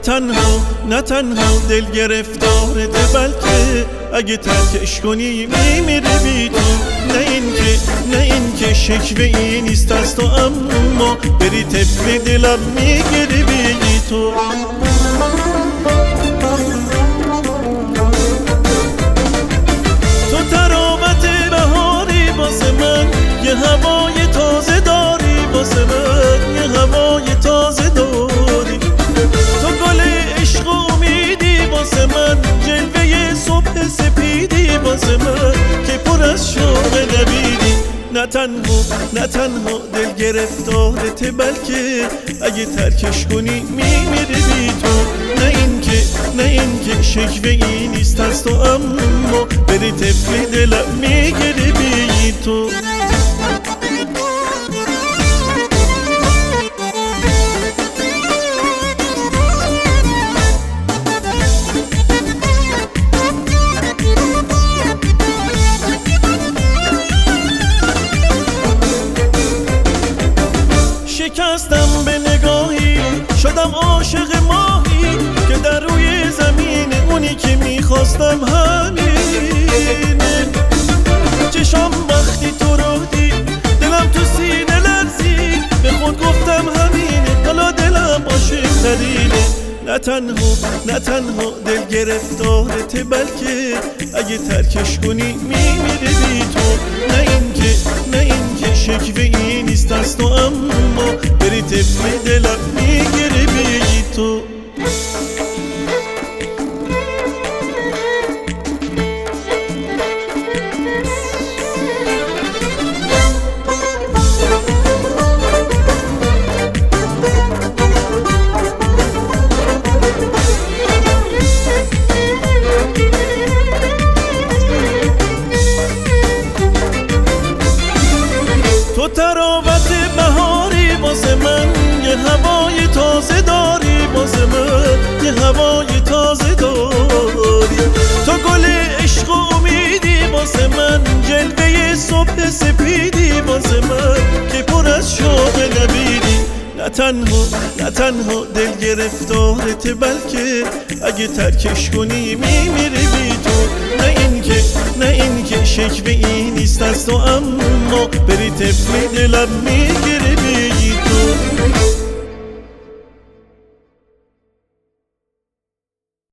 نه تنها دل گرفتارته، بلکه اگه ترکش کنی میمیره بی تو. نه اینکه شکوه ای نیست از تو، اما بری طفل دلم میگیری بی تو. تو تراوت بهاری واسه من، یه هوای تازه داری واسه من، یه هوای تازه داری. تو گل عشق و امیدی واسه من، جلوه صبح سپیدی واسه من که پر از شوق نبیدی. نه تنها دل گرفتارته، بلکه اگه ترکش کنی میمیری بی تو. نه اینکه شکوه ای نیست از تو، اما بری طفل دلم میگیری بی تو. شکستم به نگاهی، شدم عاشق ماهی که در روی زمین، اونی که میخواستم همینه. چشام وقتی تو رو دید، دلم تو سینه لرزید، به خود گفتم همینه، حالا دلم عاشق ترینه. نه تنها دل گرفتارته، بلکه اگه ترکش کنی میمیری بی تو. نه اینکه شکوه ای نیست از تو، اما بری طفل دلم میگیری بی تو. تو تراوت بهاری واسه من، یه هوای تازه داری واسه من، یه هوای تازه داری. تو گل عشق و امیدی واسه من، جلوه صبح سپیدی واسه من که پر از شوق نبیدی. نه تنها دل گرفتارته، بلکه اگه ترکش کنی میمیری بی تو. نه اینکه شکوه ای نیست از تو، اما بری طفل دلم میگیری بی تو.